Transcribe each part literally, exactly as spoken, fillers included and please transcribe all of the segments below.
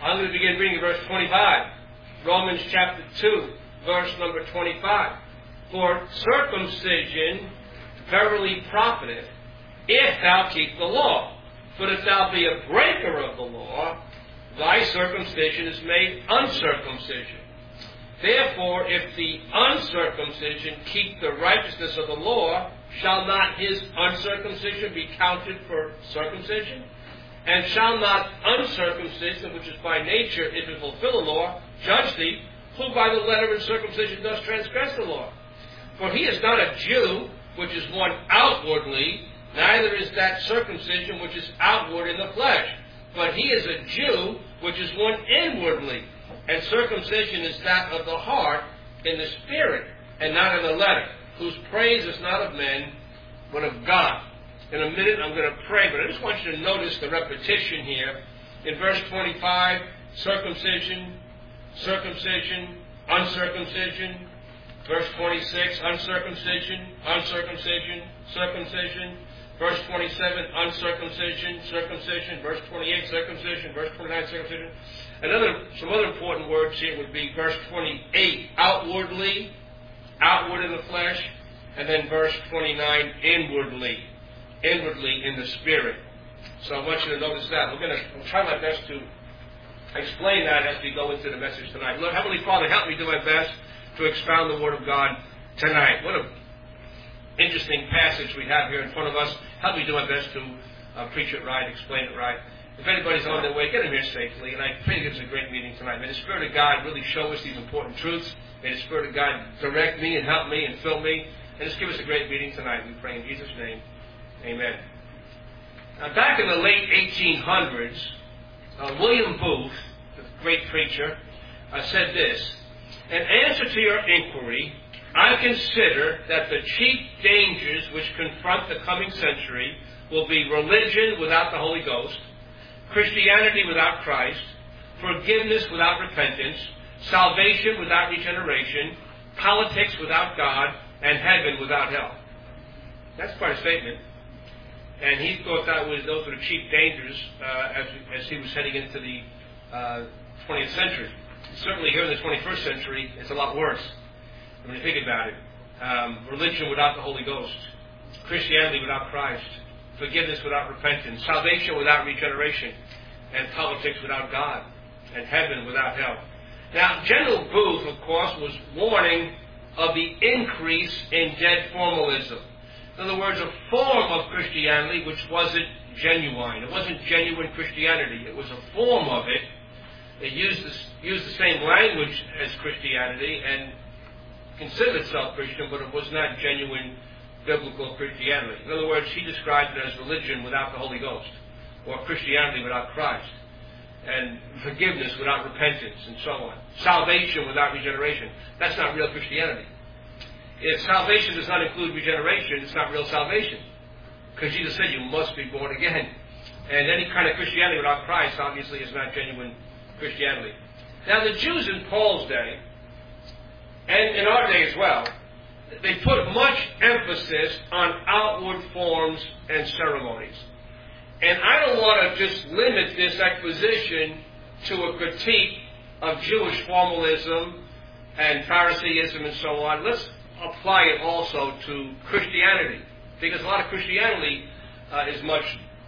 I'm going to begin reading verse twenty-five. Romans chapter two, verse number twenty-five. For circumcision verily profiteth, if thou keep the law. But if thou be a breaker of the law, thy circumcision is made uncircumcision. Therefore, if the uncircumcision keep the righteousness of the law, shall not his uncircumcision be counted for circumcision? And shall not uncircumcision, which is by nature, if it fulfill the law, judge thee, who by the letter of circumcision does transgress the law? For he is not a Jew, which is one outwardly, neither is that circumcision which is outward in the flesh. But he is a Jew, which is one inwardly. And circumcision is that of the heart in the spirit, and not in the letter, whose praise is not of men, but of God. In a minute I'm going to pray, but I just want you to notice the repetition here. In verse twenty-five, circumcision, circumcision, uncircumcision. Verse twenty-six, uncircumcision, uncircumcision, circumcision. Verse twenty-seven, uncircumcision, circumcision. Verse twenty-eight, circumcision. Verse twenty-nine, circumcision. Another, some other important words here would be verse twenty-eight, outwardly, outward in the flesh. And then verse twenty-nine, inwardly, inwardly in the spirit. So I want you to notice that. We're going to I'll try my best to explain that as we go into the message tonight. Lord, Heavenly Father, help me do my best to expound the Word of God tonight. What an interesting passage we have here in front of us. Help me do my best to uh, preach it right, explain it right. If anybody's on their way, get them here safely. And I pray it's a great meeting tonight. May the Spirit of God really show us these important truths. May the Spirit of God direct me and help me and fill me. And just give us a great meeting tonight. We pray in Jesus' name. Amen. Now, back in the late eighteen hundreds, uh, William Booth, the great preacher, uh, said this: in answer to your inquiry, I consider that the chief dangers which confront the coming century will be religion without the Holy Ghost, Christianity without Christ, forgiveness without repentance, salvation without regeneration, politics without God, and heaven without hell. That's quite a statement. And he thought that was those were the chief dangers uh, as, as he was heading into the uh, twentieth century. Certainly here in the twenty-first century, it's a lot worse when you think about it. Um, religion without the Holy Ghost, Christianity without Christ, forgiveness without repentance, salvation without regeneration, and politics without God, and heaven without hell. Now, General Booth, of course, was warning of the increase in dead formalism. In other words, a form of Christianity which wasn't genuine. It wasn't genuine Christianity. It was a form of it. It used the, used the same language as Christianity and considered itself Christian, but it was not genuine biblical Christianity. In other words, he described it as religion without the Holy Ghost, or Christianity without Christ, and forgiveness without repentance, and so on. Salvation without regeneration. That's not real Christianity. If salvation does not include regeneration, it's not real salvation. Because Jesus said you must be born again. And any kind of Christianity without Christ, obviously, is not genuine Christianity. Now, the Jews in Paul's day, and in our day as well, they put much emphasis on outward forms and ceremonies. And I don't want to just limit this exposition to a critique of Jewish formalism and Pharisaism and so on. Let's apply it also to Christianity, because a lot of Christianity uh, is much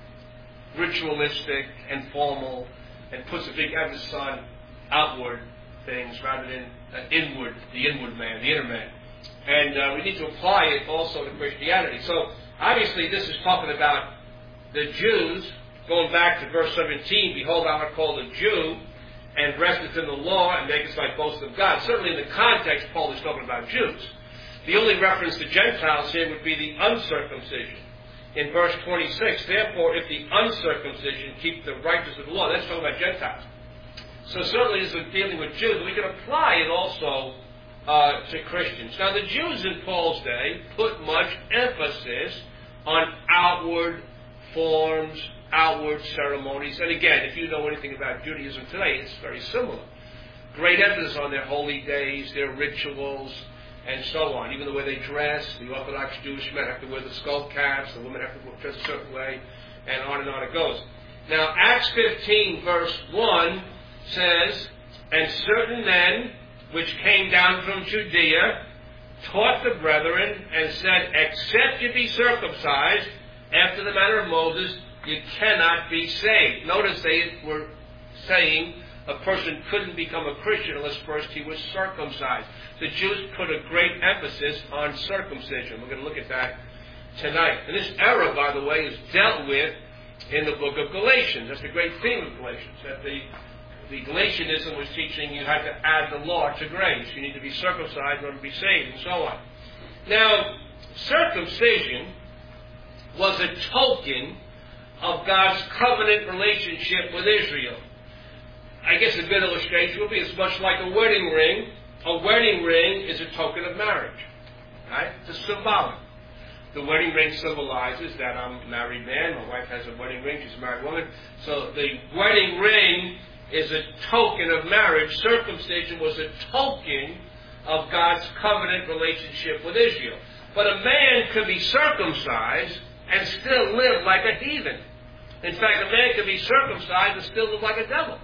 ritualistic and formal and puts a big emphasis on outward things rather than uh, inward, the inward man, the inner man. And uh, we need to apply it also to Christianity. So obviously this is talking about the Jews, going back to verse seventeen, behold, thou art called a Jew, and resteth in the law, and makest thy boast of God. Certainly in the context, Paul is talking about Jews. The only reference to Gentiles here would be the uncircumcision. In verse twenty-six, therefore, if the uncircumcision keep the righteousness of the law, that's talking about Gentiles. So certainly this is dealing with Jews. We can apply it also uh, to Christians. Now, the Jews in Paul's day put much emphasis on outward forms, outward ceremonies. And again, if you know anything about Judaism today, it's very similar. Great emphasis on their holy days, their rituals, and so on. Even the way they dress, the Orthodox Jewish men have to wear the skull caps, the women have to dress a certain way, and on and on it goes. Now, Acts fifteen, verse one, says, and certain men which came down from Judea taught the brethren and said, except you be circumcised after the manner of Moses, you cannot be saved. Notice they were saying a person couldn't become a Christian unless first he was circumcised. The Jews put a great emphasis on circumcision. We're going to look at that tonight. And this error, by the way, is dealt with in the book of Galatians. That's the great theme of Galatians, that the, the Galatianism was teaching you had to add the law to grace. You need to be circumcised in order to be saved, and so on. Now, circumcision was a token of God's covenant relationship with Israel. I guess a good illustration would be it's much like a wedding ring. A wedding ring is a token of marriage. Right? It's a symbolic. The wedding ring symbolizes that I'm a married man. My wife has a wedding ring. She's a married woman. So the wedding ring is a token of marriage. Circumcision was a token of God's covenant relationship with Israel. But a man could be circumcised and still live like a heathen. In fact, a man could be circumcised and still live like a devil.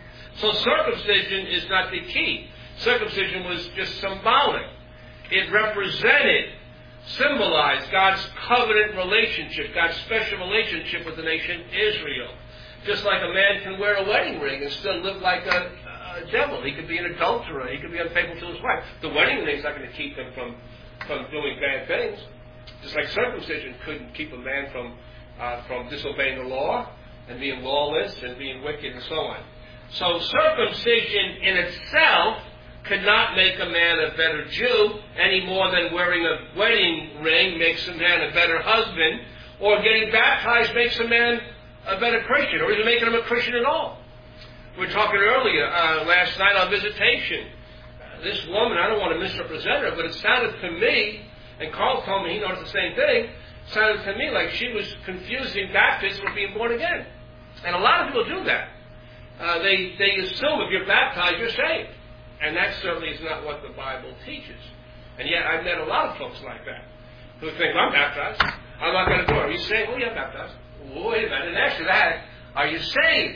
So circumcision is not the key. Circumcision was just symbolic. It represented, symbolized God's covenant relationship, God's special relationship with the nation Israel. Just like a man can wear a wedding ring and still live like a, a devil. He could be an adulterer. He could be unfaithful to his wife. The wedding ring is not going to keep him from, from doing bad things. Just like circumcision couldn't keep a man from, uh, from disobeying the law and being lawless and being wicked and so on. So circumcision in itself could not make a man a better Jew any more than wearing a wedding ring makes a man a better husband, or getting baptized makes a man a better Christian, or even making him a Christian at all. We were talking earlier, uh, last night on visitation. Uh, this woman, I don't want to misrepresent her, but it sounded to me, and Carl told me he noticed the same thing, it sounded to me like she was confusing baptism with being born again. And a lot of people do that. Uh, they, they assume if you're baptized, you're saved. And that certainly is not what the Bible teaches. And yet I've met a lot of folks like that who think, well, I'm baptized. I'm not going to do it. Are you saved? Well, yeah, I'm baptized. Wait a minute. And after that, are you saved?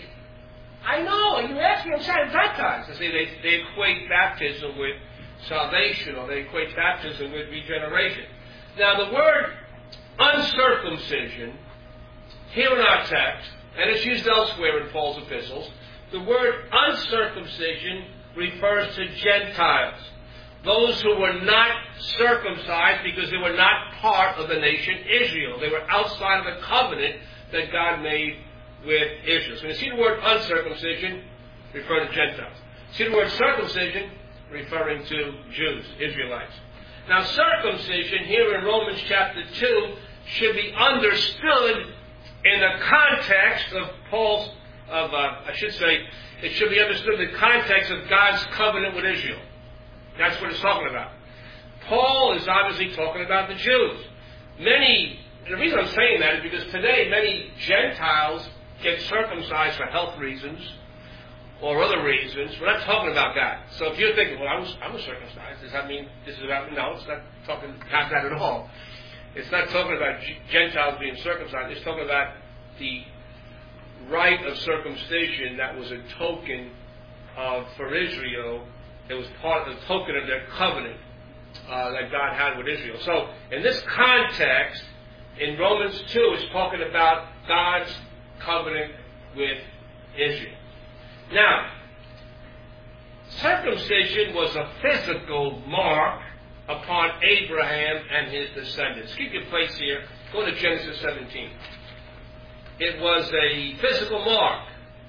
I know. You asked me, I'm saying I'm baptized. I see, they, they equate baptism with salvation, or they equate baptism with regeneration. Now, the word uncircumcision, here in our text, and it's used elsewhere in Paul's epistles, the word uncircumcision refers to Gentiles, those who were not circumcised because they were not part of the nation Israel. They were outside of the covenant that God made with Israel. So you see the word uncircumcision, referring to Gentiles. See the word circumcision, referring to Jews, Israelites. Now circumcision here in Romans chapter two should be understood in the context of Paul's, of uh, I should say, it should be understood in the context of God's covenant with Israel. That's what it's talking about. Paul is obviously talking about the Jews. Many, and the reason I'm saying that is because today many Gentiles get circumcised for health reasons or other reasons. We're not talking about that. So if you're thinking, well, I was, I was circumcised, does that mean this is about me? No, it's not talking about that at all. It's not talking about Gentiles being circumcised. It's talking about the rite of circumcision that was a token of, for Israel. It was part of the token of their covenant uh, that God had with Israel. So in this context, in Romans two, it's talking about God's covenant with Israel. Now, circumcision was a physical mark upon Abraham and his descendants. Keep your place here. Go to Genesis seventeen. It was a physical mark.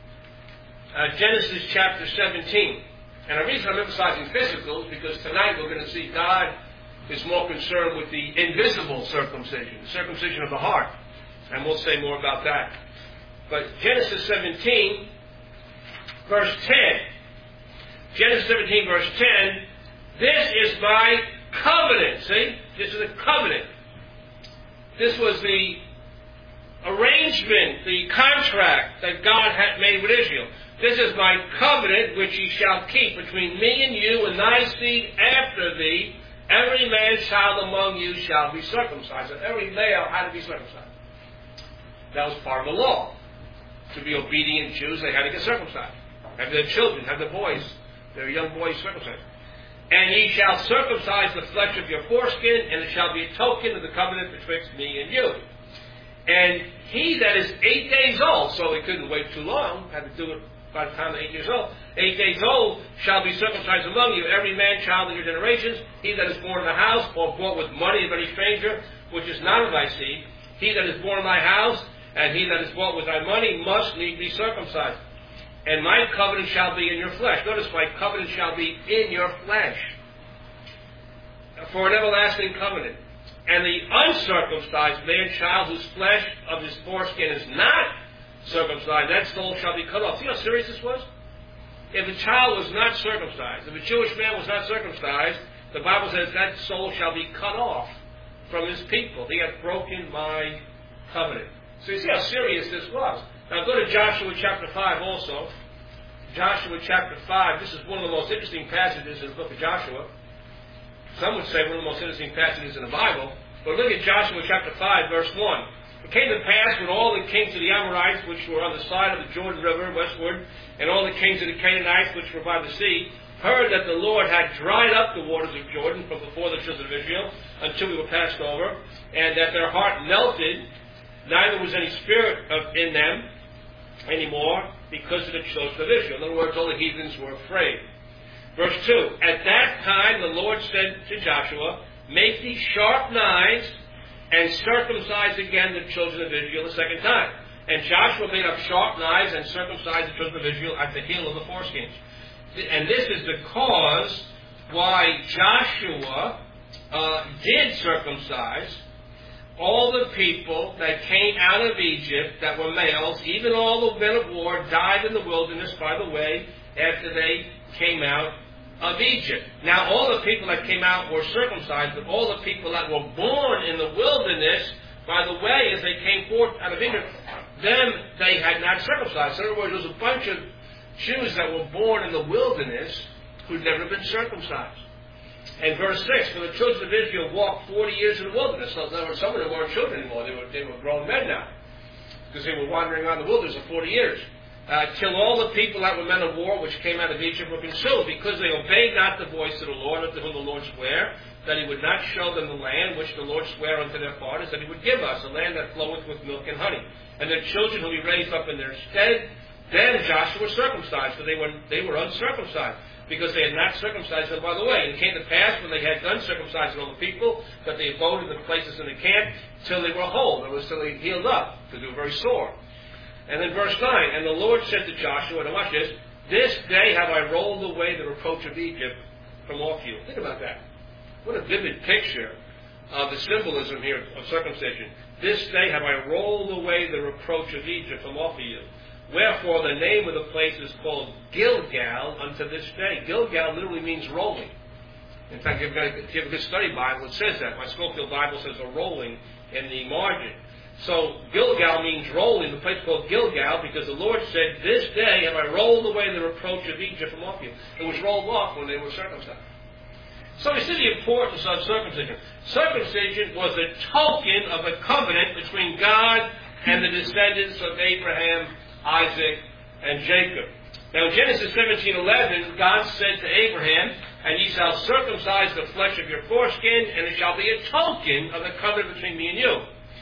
Uh, Genesis chapter seventeen. And the reason I'm emphasizing physical is because tonight we're going to see God is more concerned with the invisible circumcision, the circumcision of the heart. And we'll say more about that. But Genesis seventeen, verse ten. Genesis seventeen, verse ten. This is my covenant. See? This is a covenant. This was the arrangement, the contract that God had made with Israel. This is my covenant which ye shall keep between me and you and thy seed after thee. Every man child among you shall be circumcised. So every male had to be circumcised. That was part of the law. To be obedient Jews, they had to get circumcised. have their children, have their boys, their young boys circumcised. And ye shall circumcise the flesh of your foreskin, and it shall be a token of the covenant betwixt me and you. And he that is eight days old, so he couldn't wait too long, had to do it by the time they're eight years old, eight days old shall be circumcised among you, every man child of your generations, he that is born in the house, or bought with money of any stranger, which is not of thy seed, he that is born in thy house, and he that is bought with thy money, must need be circumcised. And my covenant shall be in your flesh. Notice, my covenant shall be in your flesh, for an everlasting covenant. And the uncircumcised man child, whose flesh of his foreskin is not circumcised, that soul shall be cut off. See how serious this was? If a child was not circumcised, if a Jewish man was not circumcised, the Bible says that soul shall be cut off from his people. He hath broken my covenant. So you see how serious this was. Now go to Joshua chapter five also. Joshua chapter five. This is one of the most interesting passages in the book of Joshua. Some would say one of the most interesting passages in the Bible. But look at Joshua chapter five, verse one. It came to pass when all the kings of the Amorites, which were on the side of the Jordan River westward, and all the kings of the Canaanites, which were by the sea, heard that the Lord had dried up the waters of Jordan from before the children of Israel until we were passed over, and that their heart melted, neither was any spirit of, in them anymore because of the children of Israel. In other words, all the heathens were afraid. Verse two, at that time the Lord said to Joshua, make these sharp knives and circumcise again the children of Israel a second time. And Joshua made up sharp knives and circumcised the children of Israel at the heel of the foreskins. And this is the cause why Joshua uh, did circumcise all the people that came out of Egypt that were males. Even all the men of war died in the wilderness, by the way, after they came out of Egypt. Now, all the people that came out were circumcised, but all the people that were born in the wilderness, by the way, as they came forth out of Egypt, them they had not circumcised. In other words, there was a bunch of Jews that were born in the wilderness who'd never been circumcised. And verse six, for the children of Israel walked forty years in the wilderness. So there were, some of them weren't children anymore. They were, they were grown men now, because they were wandering around the wilderness for forty years. Uh, till all the people that were men of war which came out of Egypt were consumed, because they obeyed not the voice of the Lord, unto whom the Lord sware, that he would not show them the land which the Lord sware unto their fathers, that he would give us, a land that floweth with milk and honey. And their children whom he raised up in their stead, then Joshua circumcised, for they were, they were uncircumcised, because they had not circumcised them by the way. And it came to pass, when they had done circumcising all the people, that they abode in the places in the camp, till they were whole. That was till they healed up, because they were very sore. And then verse nine, and the Lord said to Joshua, and watch this, this day have I rolled away the reproach of Egypt from off you. Think about that. What a vivid picture of the symbolism here of circumcision. This day have I rolled away the reproach of Egypt from off of you. Wherefore the name of the place is called Gilgal unto this day. Gilgal literally means rolling. In fact, if you have a, if you have a good study Bible, it says that. My Schofield Bible says a rolling in the margin. So Gilgal means rolling, the place called Gilgal, because the Lord said, this day have I rolled away the reproach of Egypt from off you. It was rolled off when they were circumcised. So we see the importance of circumcision. Circumcision was a token of a covenant between God and the descendants of Abraham, Isaac, and Jacob. Now in Genesis seventeen eleven, God said to Abraham, and ye shall circumcise the flesh of your foreskin, and it shall be a token of the covenant between me and you.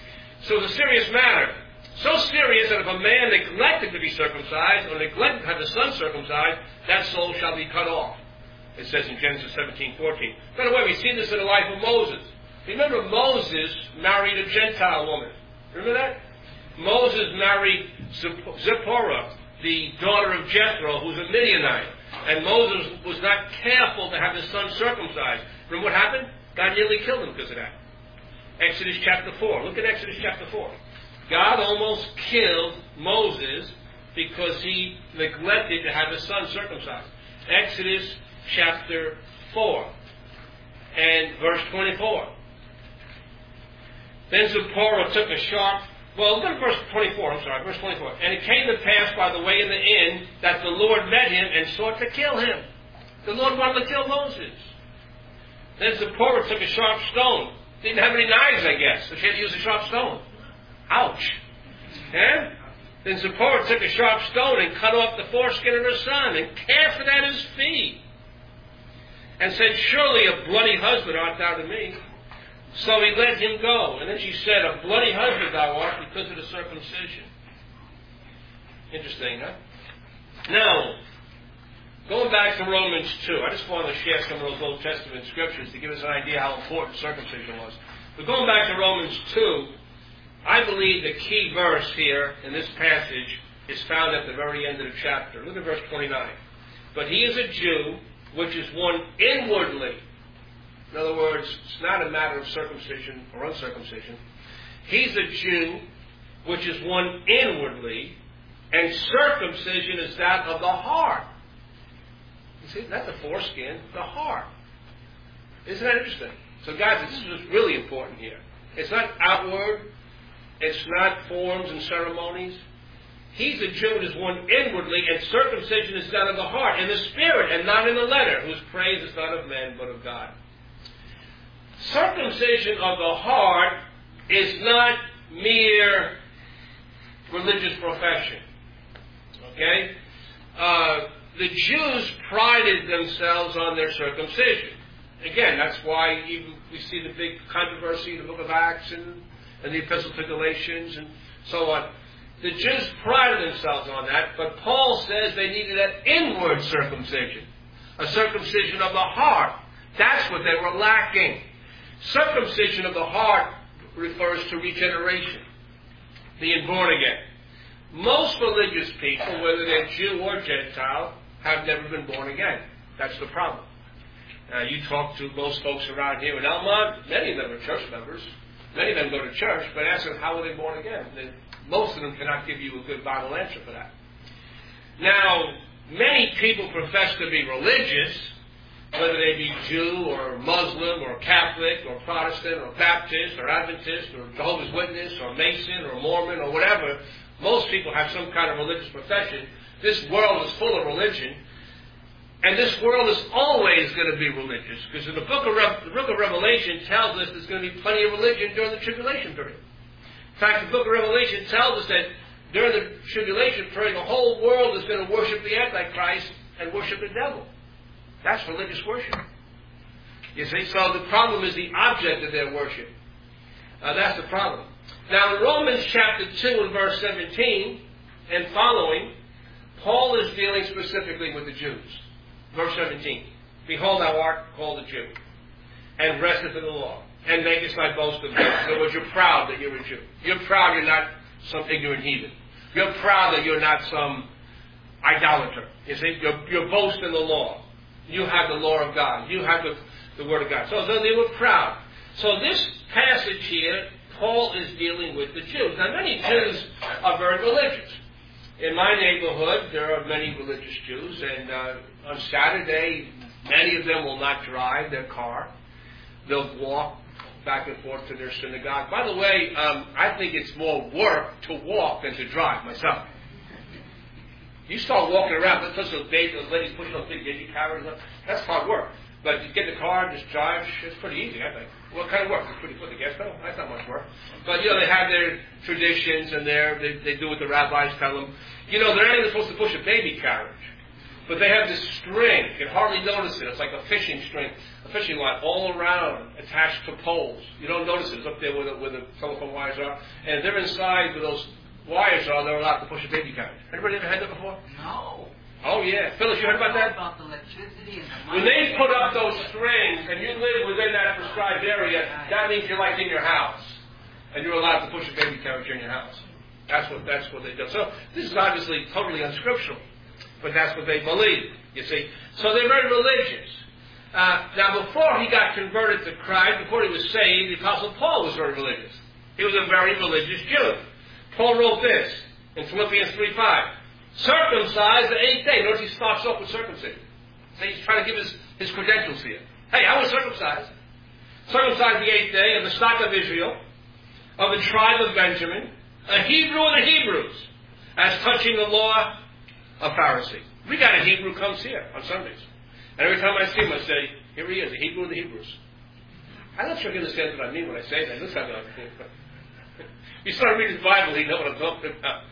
So it's a serious matter. So serious that if a man neglected to be circumcised, or neglected to have his son circumcised, that soul shall be cut off. It says in Genesis seventeen fourteen. By the way, we see this in the life of Moses. Remember, Moses married a Gentile woman. Remember that? Moses married Zipporah, the daughter of Jethro, who's a Midianite. And Moses was not careful to have his son circumcised. Remember what happened? God nearly killed him because of that. Exodus chapter four. Look at Exodus chapter four. God almost killed Moses because he neglected to have his son circumcised. Exodus chapter four and verse twenty-four. Then Zipporah took a sharp... Well, look at verse twenty-four, I'm sorry, verse twenty-four. And it came to pass by the way in the inn that the Lord met him and sought to kill him. The Lord wanted to kill Moses. Then Zipporah took a sharp stone. Didn't have any knives, I guess, so she had to use a sharp stone. Ouch. Yeah? Then Zipporah took a sharp stone and cut off the foreskin of her son, and cast it at his feet, and said, Surely a bloody husband art thou to me. So he let him go. And then she said, A bloody husband thou art because of the circumcision. Interesting, huh? Now, going back to Romans two, I just wanted to share some of those Old Testament scriptures to give us an idea how important circumcision was. But going back to Romans two, I believe the key verse here in this passage is found at the very end of the chapter. Look at verse twenty-nine. But he is a Jew, which is one inwardly. In other words, it's not a matter of circumcision or uncircumcision. He's a Jew, which is one inwardly, and circumcision is that of the heart. You see, not the foreskin, the heart. Isn't that interesting? So guys, this is what's really important here. It's not outward. It's not forms and ceremonies. He's a Jew that is one inwardly, and circumcision is done of the heart, in the spirit, and not in the letter, whose praise is not of men, but of God. Circumcision of the heart is not mere religious profession. Okay? Uh, the Jews prided themselves on their circumcision. Again, that's why even we see the big controversy in the book of Acts and, and the Epistle to Galatians and so on. The Jews prided themselves on that, but Paul says they needed an inward circumcision, a circumcision of the heart. That's what they were lacking. Circumcision of the heart refers to regeneration, being born again. Most religious people, whether they're Jew or Gentile, have never been born again. That's the problem. Now, you talk to most folks around here in Elmont, many of them are church members. Many of them go to church, but ask them, how were they born again? They, most of them cannot give you a good Bible answer for that. Now, many people profess to be religious, whether they be Jew or Muslim or Catholic or Protestant or Baptist or Adventist or Jehovah's Witness or Mason or Mormon or whatever. Most people have some kind of religious profession. This world is full of religion. And this world is always going to be religious. Because in the book of, Re- the book of Revelation tells us there's going to be plenty of religion during the tribulation period. In fact, the book of Revelation tells us that during the tribulation period, the whole world is going to worship the Antichrist and worship the devil. That's religious worship. You see, so the problem is the object of their worship. Uh, that's the problem. Now, in Romans chapter two and verse seventeen and following, Paul is dealing specifically with the Jews. Verse seventeen. Behold, thou art called a Jew, and resteth in the law, and makest thy boast of God. In other words, you're proud that you're a Jew. You're proud you're not some ignorant heathen. You're proud that you're not some idolater. You see, you're, you're boast in the law. You have the law of God. You have the, the word of God. So, so they were proud. So this passage here, Paul is dealing with the Jews. Now, many Jews are very religious. In my neighborhood, there are many religious Jews, and uh, on Saturday, many of them will not drive their car. They'll walk back and forth to their synagogue. By the way, um, I think it's more work to walk than to drive myself. You start walking around, let's listen to those ladies pushing those big baby carriers up. That's hard work. But you get in the car and just drive, it's pretty easy, I think. What kind of work? It's pretty put the gas pedal? That's not much work. But, you know, they have their traditions and their, they, they do what the rabbis tell them. You know, they're not even supposed to push a baby carriage. But they have this string. You can hardly notice it. It's like a fishing string, a fishing line all around, attached to poles. You don't notice it. It's up there where the, where the telephone wires are. And they're inside where those wires are. They're allowed to push a baby carriage. Anybody ever had that before? No. Oh, yeah. Phyllis, you heard about that? About the electricity and the When they put up those strings and you live within that prescribed area, that means you're like in your house. And you're allowed to push a baby carriage in your house. That's what that's what they do. So this is obviously totally unscriptural. But that's what they believe, you see. So they're very religious. Uh, now, before he got converted to Christ, before he was saved, the Apostle Paul was very religious. He was a very religious Jew. Paul wrote this in Philippians three five. Circumcised the eighth day. Notice he starts off with circumcision. So he's trying to give his, his credentials here. Hey, I was circumcised. Circumcised the eighth day of the stock of Israel, of the tribe of Benjamin, a Hebrew of the Hebrews, as touching the law of Pharisee. We got a Hebrew comes here on Sundays. And every time I see him, I say, here he is, a Hebrew of the Hebrews. I'm not sure he understands what I mean when I say that. Looks like you start reading the Bible, you know what I'm talking about.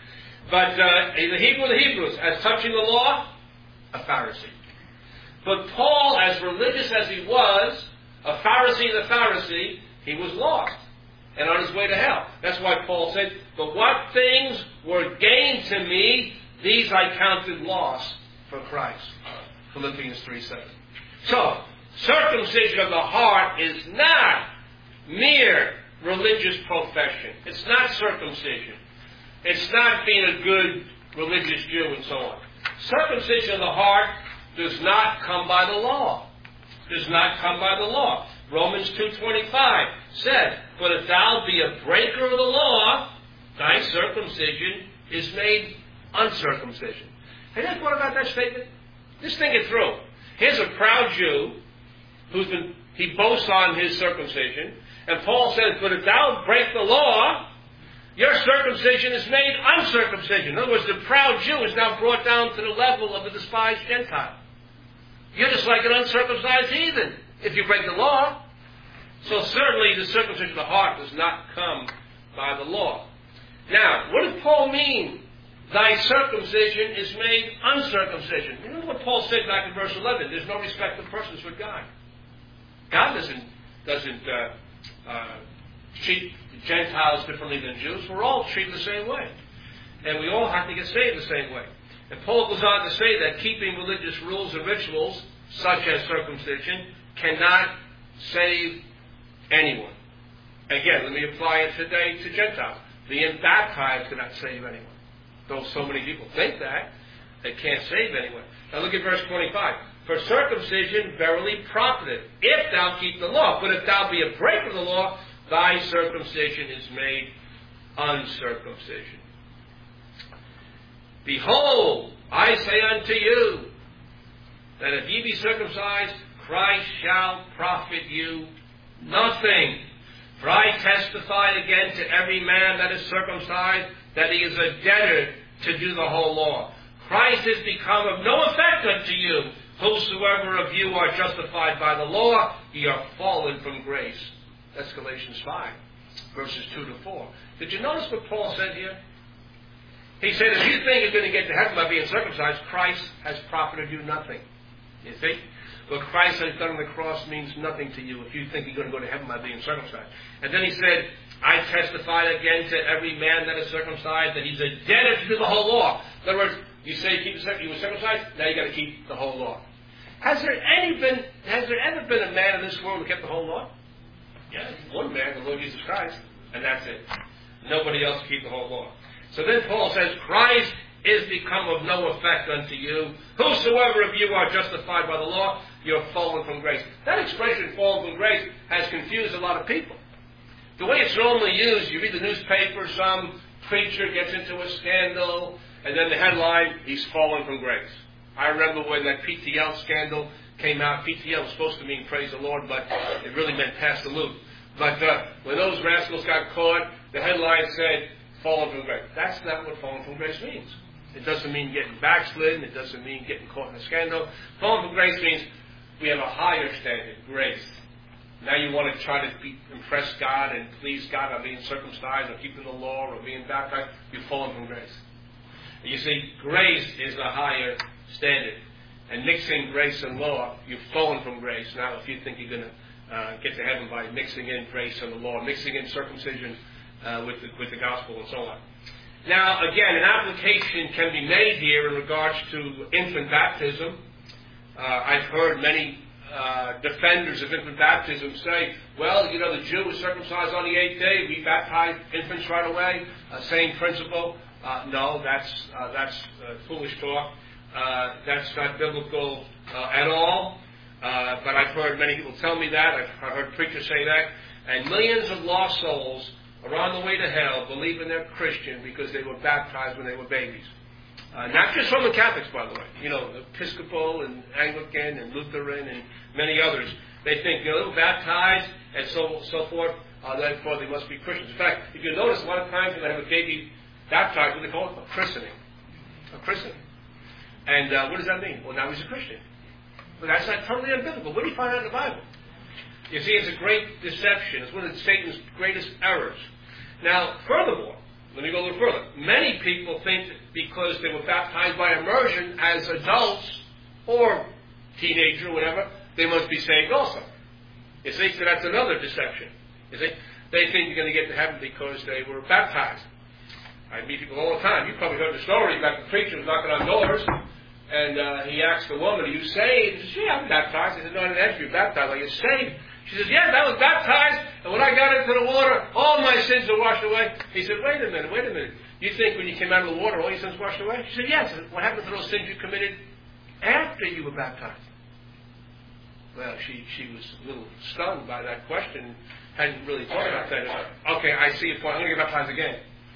But uh, he's a Hebrew of the Hebrews. As touching the law, a Pharisee. But Paul, as religious as he was, a Pharisee of the Pharisee, he was lost and on his way to hell. That's why Paul said, but what things were gained to me, these I counted loss for Christ. Philippians three seven. So, circumcision of the heart is not mere religious profession. It's not circumcision. It's not being a good religious Jew and so on. Circumcision of the heart does not come by the law. Does not come by the law. Romans two twenty-five said, but if thou be a breaker of the law, thy circumcision is made uncircumcision. Have you ever thought about that statement? Just think it through. Here's a proud Jew who's been, he boasts on his circumcision, and Paul says, but if thou break the law, your circumcision is made uncircumcision. In other words, the proud Jew is now brought down to the level of the despised Gentile. You're just like an uncircumcised heathen if you break the law. So certainly the circumcision of the heart does not come by the law. Now, what does Paul mean? Thy circumcision is made uncircumcision. You know what Paul said back in verse eleven? There's no respect of persons with God. God doesn't, doesn't uh, uh, treat Gentiles differently than Jews. We're all treated the same way. And we all have to get saved the same way. And Paul goes on to say that keeping religious rules and rituals, such as circumcision, cannot save anyone. Again, let me apply it today to Gentiles. Being baptized cannot save anyone. Though so many people think that, they can't save anyone. Now look at verse twenty-five. For circumcision verily profiteth, if thou keep the law. But if thou be a breaker of the law, thy circumcision is made uncircumcision. Behold, I say unto you, that if ye be circumcised, Christ shall profit you nothing. For I testify again to every man that is circumcised, that he is a debtor to do the whole law. Christ is become of no effect unto you. Whosoever of you are justified by the law, ye are fallen from grace. That's Galatians five, verses two to four. Did you notice what Paul said here? He said, if you think you're going to get to heaven by being circumcised, Christ has profited you nothing. You see? What Christ has done on the cross means nothing to you if you think you're going to go to heaven by being circumcised. And then he said, I testify again to every man that is circumcised that he's a debtor to do the whole law. In other words, you say you, keep the, you were circumcised, now you've got to keep the whole law. Has there any been, has there ever been a man in this world who kept the whole law? Yeah, one man, the Lord Jesus Christ, and that's it. Nobody else keep the whole law. So then Paul says, Christ is become of no effect unto you. Whosoever of you are justified by the law, you're fallen from grace. That expression, fallen from grace, has confused a lot of people. The way it's normally used, you read the newspaper, some preacher gets into a scandal, and then the headline, he's fallen from grace. I remember when that P T L scandal came out. P T L was supposed to mean praise the Lord, but it really meant pass the loot. But uh, when those rascals got caught, the headline said, fallen from grace. That's not what fallen from grace means. It doesn't mean getting backslidden. It doesn't mean getting caught in a scandal. Fallen from grace means we have a higher standard, grace. Now you want to try to be, impress God and please God by being circumcised or keeping the law or being baptized. You've fallen from grace. You see, grace is the higher standard. And mixing grace and law, you've fallen from grace. Now if you think you're going to uh, get to heaven by mixing in grace and the law, mixing in circumcision uh, with, the, with the gospel and so on. Now, again, an application can be made here in regards to infant baptism. Uh, I've heard many uh, defenders of infant baptism say, well, you know, the Jew was circumcised on the eighth day. We baptize infants right away. Uh, same principle. Uh, no, that's uh, that's uh, foolish talk. Uh, that's not biblical uh, at all. Uh, but I've heard many people tell me that. I've heard preachers say that. And millions of lost souls are on the way to hell believing they're Christian because they were baptized when they were babies. Uh, not just Roman Catholics, by the way. You know, Episcopal and Anglican and Lutheran and many others. They think, you know, they were baptized and so so forth. Uh, therefore, they must be Christians. In fact, if you notice, a lot of times when they have a baby baptized, what they call it? A christening. A christening. And uh, what does that mean? Well, now he's a Christian. But that's not totally unbiblical. What do you find out in the Bible? You see, it's a great deception. It's one of Satan's greatest errors. Now, furthermore, let me go a little further. Many people think that because they were baptized by immersion as adults or teenagers or whatever, they must be saved also. You see, so that's another deception. You see, they think you're going to get to heaven because they were baptized. I meet people all the time. You probably heard the story about the preacher was knocking on doors, and uh, he asked the woman, "Are you saved?" She said, "Yeah, I'm baptized." He said, "No, I didn't ask you. You're baptized. Are you saved?" She says, "Yes, I was baptized, and when I got into the water, all my sins were washed away." He said, "Wait a minute, wait a minute. You think when you came out of the water, all your sins washed away?" She said, "Yes." "What happened to those sins you committed after you were baptized?" Well, she, she was a little stunned by that question. Hadn't really thought about that. "Okay, I see your point. I'm going to get baptized again."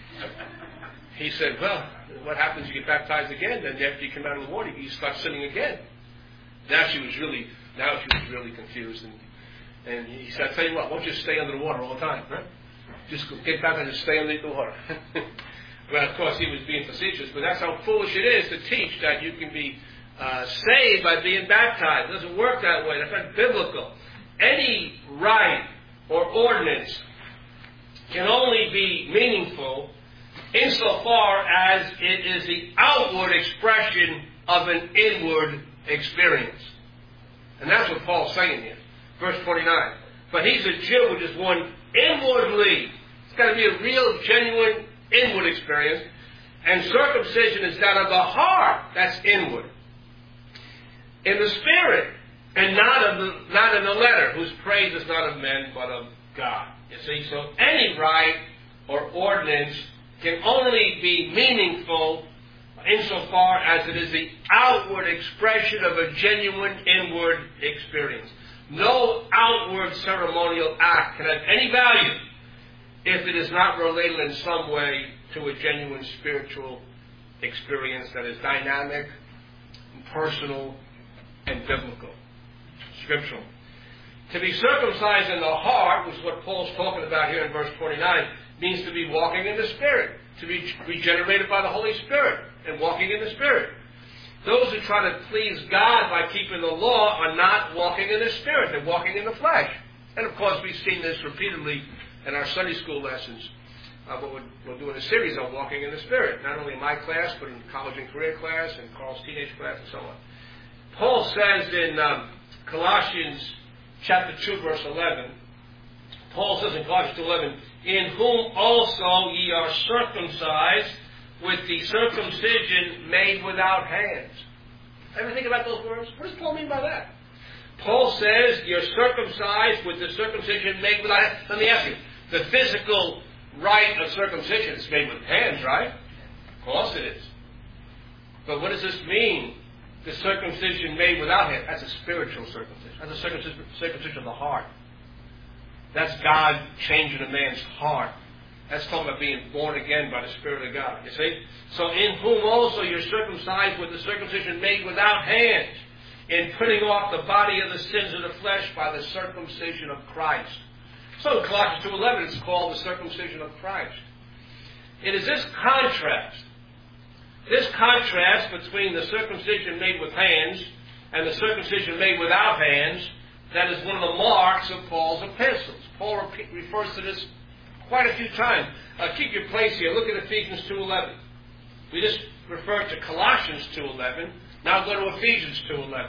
He said, "Well, what happens if you get baptized again? Then after you come out of the water, you start sinning again." Now she was really, now she was really confused. And, and he said, "I'll tell you what, why don't you stay under the water all the time? Huh? Just get baptized and just stay underneath the water." Well, of course, he was being facetious, but that's how foolish it is to teach that you can be uh, saved by being baptized. It doesn't work that way. That's not biblical. Any rite or ordinance can only be meaningful insofar as it is the outward expression of an inward experience. And that's what Paul's saying here. Verse twenty-nine. "But he's a Jew which is one inwardly." It's got to be a real, genuine, inward experience. "And circumcision is that of the heart." That's inward. "In the spirit, and not of the, not in the letter, whose praise is not of men, but of God." You see, so any rite or ordinance can only be meaningful insofar as it is the outward expression of a genuine inward experience. No outward ceremonial act can have any value if it is not related in some way to a genuine spiritual experience that is dynamic, personal, and biblical, scriptural. To be circumcised in the heart, which is what Paul's talking about here in verse twenty-nine, means to be walking in the Spirit, to be regenerated by the Holy Spirit, and walking in the Spirit. Those who try to please God by keeping the law are not walking in the Spirit, they're walking in the flesh. And of course, we've seen this repeatedly in our Sunday school lessons. Uh, but we're, we're doing a series on walking in the Spirit, not only in my class, but in college and career class, and Carl's teenage class, and so on. Paul says in um, Colossians chapter two, verse eleven, Paul says in Colossians two eleven, "In whom also ye are circumcised with the circumcision made without hands." Ever think about those words? What does Paul mean by that? Paul says you're circumcised with the circumcision made without hands. Let me ask you, the physical rite of circumcision is made with hands, right? Of course it is. But what does this mean? The circumcision made without hands. That's a spiritual circumcision. That's a circumcision, circumcision of the heart. That's God changing a man's heart. That's talking about being born again by the Spirit of God. You see? So in whom also you're circumcised with the circumcision made without hands, in putting off the body of the sins of the flesh by the circumcision of Christ. So in Colossians two eleven it's called the circumcision of Christ. It is this contrast, this contrast between the circumcision made with hands and the circumcision made without hands, that is one of the marks of Paul's epistles. Paul repeat, refers to this quite a few times. Uh, keep your place here. Look at Ephesians two eleven. We just referred to Colossians two eleven. Now go to Ephesians two eleven.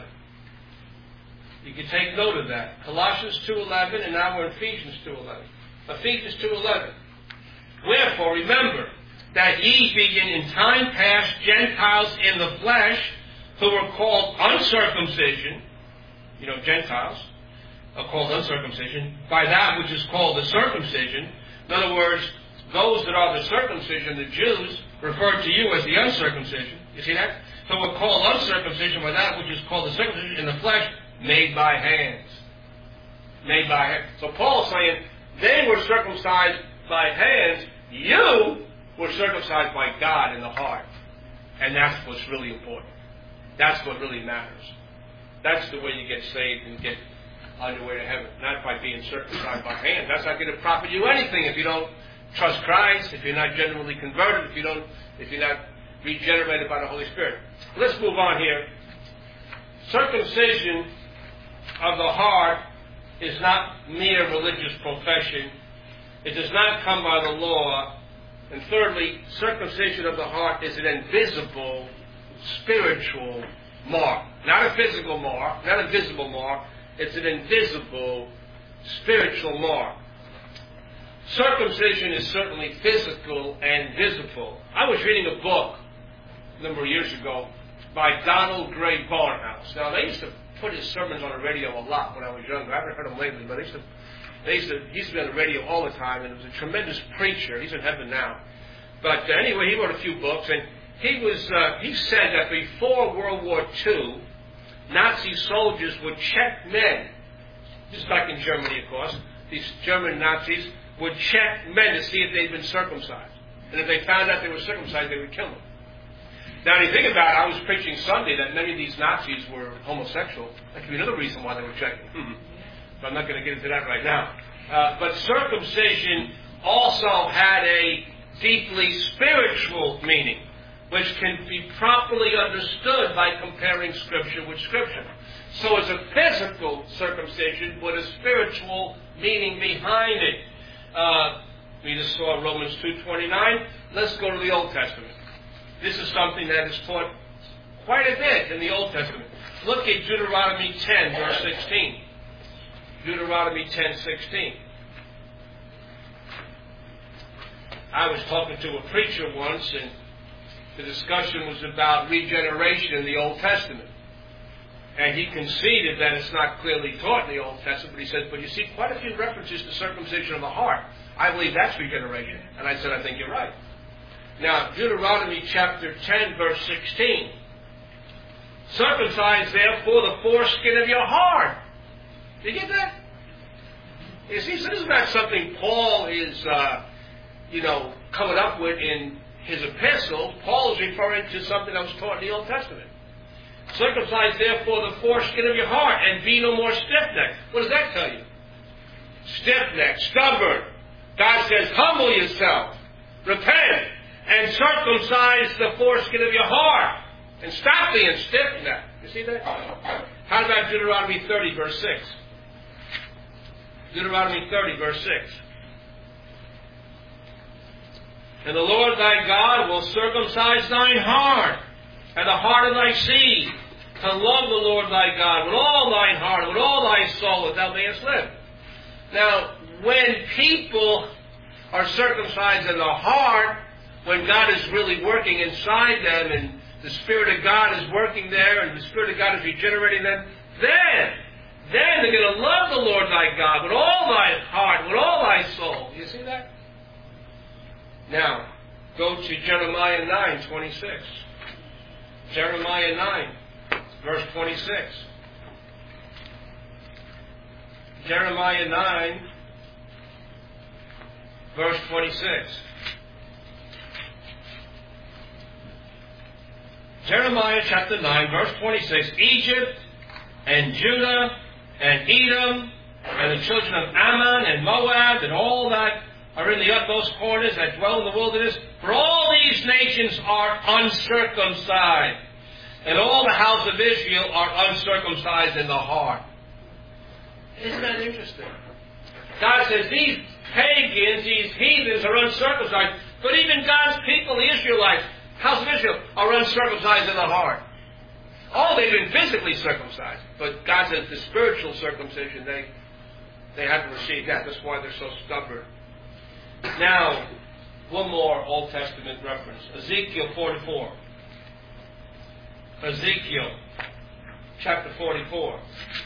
You can take note of that. Colossians two eleven, and now we're in Ephesians two eleven. Ephesians two eleven. "Wherefore remember that ye being in time past Gentiles in the flesh, who were called uncircumcision," you know, Gentiles are called uncircumcision, "by that which is called the circumcision." In other words, those that are the circumcision, the Jews, referred to you as the uncircumcision. You see that? So we're called uncircumcision by that which is called the circumcision in the flesh, made by hands. Made by hands. So Paul's saying, they were circumcised by hands, you were circumcised by God in the heart. And that's what's really important. That's what really matters. That's the way you get saved and get on your way to heaven. Not by being circumcised by hands. That's not going to profit you anything if you don't trust Christ, if you're not genuinely converted, if you don't, if you're not regenerated by the Holy Spirit. Let's move on here. Circumcision of the heart is not mere religious profession. It does not come by the law, And thirdly, circumcision of the heart is an invisible spiritual mark. Not a physical mark, not a visible mark. It's an invisible spiritual mark. Circumcision is certainly physical and visible. I was reading a book a number of years ago by Donald Gray Barnhouse. Now, they used to put his sermons on the radio a lot when I was younger. I haven't heard him lately, but they used to, they used to, he used to be on the radio all the time, and he was a tremendous preacher. He's in heaven now. But uh, anyway, he wrote a few books, and he was uh, he said that before World War Two, Nazi soldiers would check men. This is back in Germany, of course. These German Nazis would check men to see if they'd been circumcised. And if they found out they were circumcised, they would kill them. Now, when you think about it, I was preaching Sunday that many of these Nazis were homosexual. That could be another reason why they were checking. Mm-hmm. But I'm not going to get into that right now. Uh, but circumcision also had a deeply spiritual meaning, which can be properly understood by comparing Scripture with Scripture. So it's a physical circumcision with a spiritual meaning behind it. Uh, we just saw Romans two twenty-nine. Let's go to the Old Testament. This is something that is taught quite a bit in the Old Testament. Look at Deuteronomy ten, verse sixteen. Deuteronomy ten, sixteen. I was talking to a preacher once, and the discussion was about regeneration in the Old Testament. And he conceded that it's not clearly taught in the Old Testament, but he said, but you see quite a few references to circumcision of the heart. I believe that's regeneration. And I said, I think you're right. Now, Deuteronomy chapter ten, verse sixteen. Circumcise therefore the foreskin of your heart. Did you get that? You see, so this is not something Paul is, uh, you know, coming up with in his epistles. Paul is referring to something that was taught in the Old Testament. Circumcise therefore the foreskin of your heart, and be no more stiff-necked. What does that tell you? Stiff-necked, stubborn. God says, humble yourself, repent, and circumcise the foreskin of your heart, and stop being stiff-necked. You see that? How about Deuteronomy thirty, verse six? Deuteronomy thirty, verse six. And the Lord thy God will circumcise thine heart, and the heart of thy seed, to love the Lord thy God with all thine heart, with all thy soul, that thou mayest live. Now, when people are circumcised in the heart, when God is really working inside them, and the Spirit of God is working there, and the Spirit of God is regenerating them, then, then they're going to love the Lord thy God with all thy heart, with all thy soul. You see that? Now, go to Jeremiah nine, twenty-six. Jeremiah nine, verse twenty-six. Jeremiah nine, verse twenty-six. Jeremiah chapter nine, verse twenty-six. Egypt and Judah and Edom and the children of Ammon and Moab and all that are in the utmost corners that dwell in the wilderness, for all these nations are uncircumcised, and all the house of Israel are uncircumcised in the heart. Isn't that interesting? God says these pagans, these heathens are uncircumcised, but even God's people, the Israelites, house of Israel, are uncircumcised in the heart. Oh, they've been physically circumcised, but God says the spiritual circumcision, they, they haven't received that. That's why they're so stubborn. Now, one more Old Testament reference. Ezekiel forty-four. Ezekiel chapter forty-four.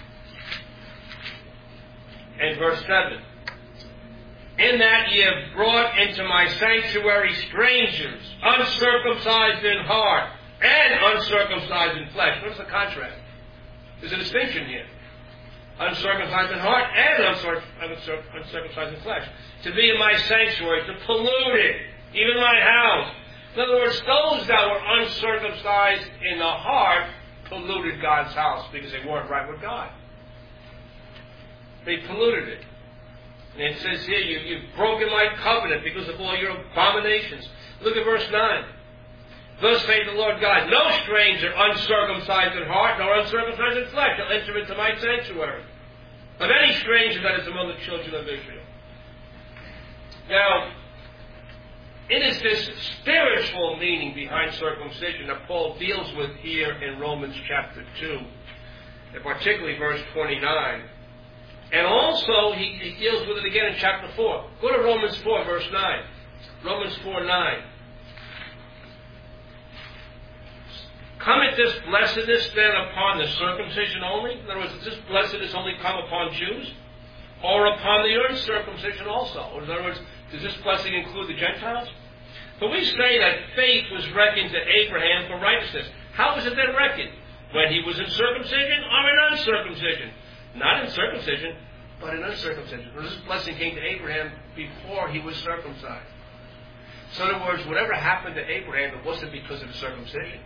And verse seven. In that ye have brought into my sanctuary strangers, uncircumcised in heart, and uncircumcised in flesh. What's the contrast? There's a distinction here. Uncircumcised in heart and uncircumcised in flesh. To be in my sanctuary, to pollute it, even my house. In other words, those that were uncircumcised in the heart polluted God's house because they weren't right with God. They polluted it. And it says here, you, you've broken my covenant because of all your abominations. Look at verse nine. Thus saith the Lord God, no stranger uncircumcised in heart, nor uncircumcised in flesh shall enter into my sanctuary, of any stranger that is among the children of Israel. Now, It is this spiritual meaning behind circumcision that Paul deals with here in Romans chapter two, and particularly verse twenty-nine. And also he, he deals with it again in chapter four. Go to Romans four, verse nine. Romans four, nine. Cometh this blessedness then upon the circumcision only? In other words, does this blessedness only come upon Jews? Or upon the uncircumcision also? Or in other words, does this blessing include the Gentiles? But we say that faith was reckoned to Abraham for righteousness. How was it then reckoned? When he was in circumcision or in uncircumcision? Not in circumcision, but in uncircumcision. This blessing came to Abraham before he was circumcised. So in other words, whatever happened to Abraham, it wasn't because of the circumcision.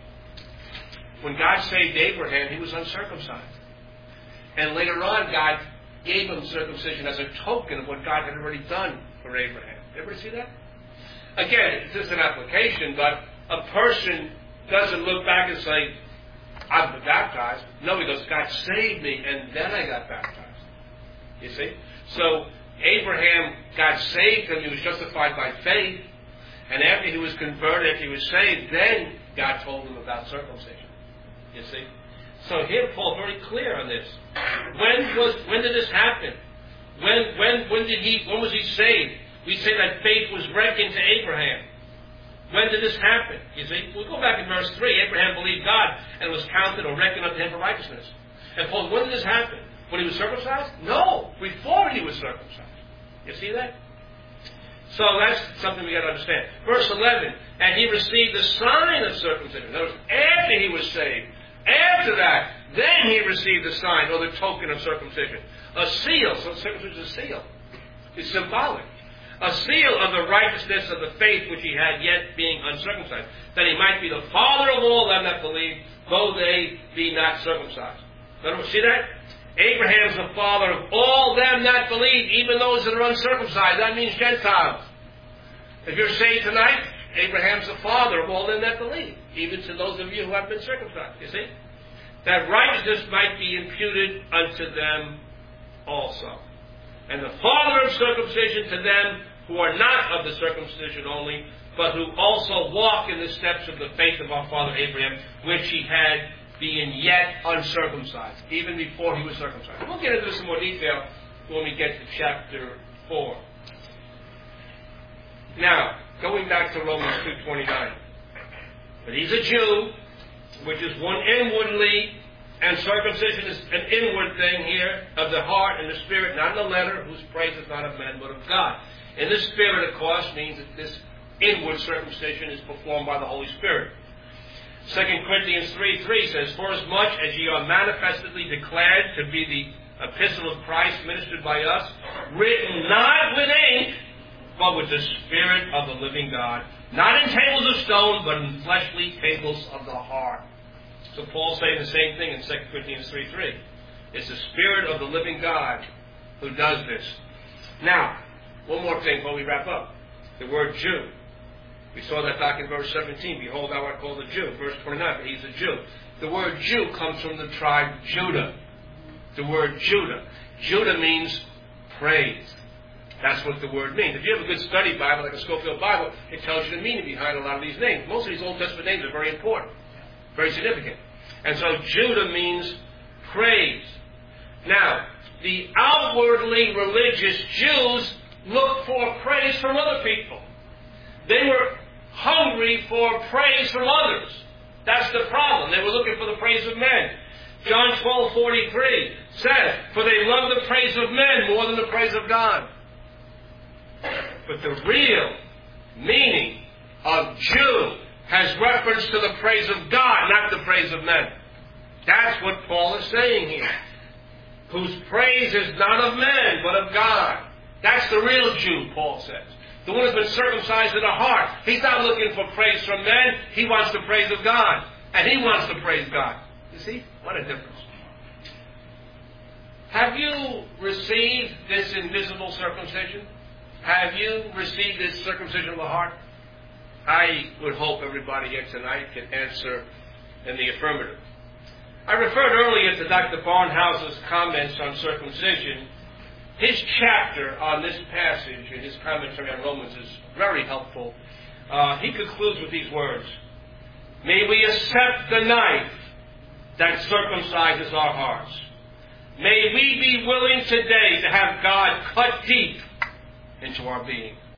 When God saved Abraham, he was uncircumcised. And later on, God gave him circumcision as a token of what God had already done for Abraham. Ever see that? Again, it's just an application, but a person doesn't look back and say, I've been baptized. No, he goes, God saved me, and then I got baptized. You see? So, Abraham, God saved him. He was justified by faith. And after he was converted, he was saved, then God told him about circumcision. You see? So here Paul's very clear on this. When was when did this happen? When when when did he when was he saved? We say that faith was reckoned to Abraham. When did this happen? You see? We'll go back in verse three. Abraham believed God and was counted or reckoned unto him for righteousness. And Paul, when did this happen? When he was circumcised? No, before he was circumcised. You see that? So that's something we got to understand. Verse eleven, and he received the sign of circumcision. That was after he was saved. After that, then he received the sign or the token of circumcision. A seal. So circumcision is a seal. It's symbolic. A seal of the righteousness of the faith which he had yet being uncircumcised, that he might be the father of all them that believe, though they be not circumcised. See that? Abraham's the father of all them that believe, even those that are uncircumcised. That means Gentiles. If you're saved tonight, Abraham's the father of all them that believe, even to those of you who have been circumcised. You see? That righteousness might be imputed unto them also. And the father of circumcision to them who are not of the circumcision only, but who also walk in the steps of the faith of our father Abraham, which he had being yet uncircumcised, even before he was circumcised. We'll get into this in more detail when we get to chapter four. Now, going back to Romans two twenty-nine. But he's a Jew, which is one inwardly, and circumcision is an inward thing here, of the heart and the spirit, not in the letter, whose praise is not of men, but of God. In the spirit, of course, means that this inward circumcision is performed by the Holy Spirit. Second Corinthians three three says, for as much as ye are manifestly declared to be the epistle of Christ ministered by us, written not with ink, but with the Spirit of the living God, not in tables of stone, but in fleshly tables of the heart. So Paul's saying the same thing in Second Corinthians three three. It's the Spirit of the living God who does this. Now, one more thing before we wrap up. The word Jew. We saw that back in verse seventeen. Behold, thou art called a Jew. Verse twenty-nine, but he's a Jew. The word Jew comes from the tribe Judah. The word Judah. Judah means praise. That's what the word means. If you have a good study Bible, like a Scofield Bible, it tells you the meaning behind a lot of these names. Most of these Old Testament names are very important, very significant. And so Judah means praise. Now, the outwardly religious Jews looked for praise from other people. They were hungry for praise from others. That's the problem. They were looking for the praise of men. John twelve forty-three says, for they love the praise of men more than the praise of God. But the real meaning of Jew has reference to the praise of God, not the praise of men. That's what Paul is saying here. Whose praise is not of men, but of God. That's the real Jew, Paul says. The one who's been circumcised in the heart. He's not looking for praise from men. He wants the praise of God. And he wants to praise God. You see? What a difference. Have you received this invisible circumcision? Have you received this circumcision of the heart? I would hope everybody here tonight can answer in the affirmative. I referred earlier to Doctor Barnhouse's comments on circumcision. His chapter on this passage in his commentary on Romans is very helpful. uh, he concludes with these words. May we accept the knife that circumcises our hearts. May we be willing today to have God cut deep into our being.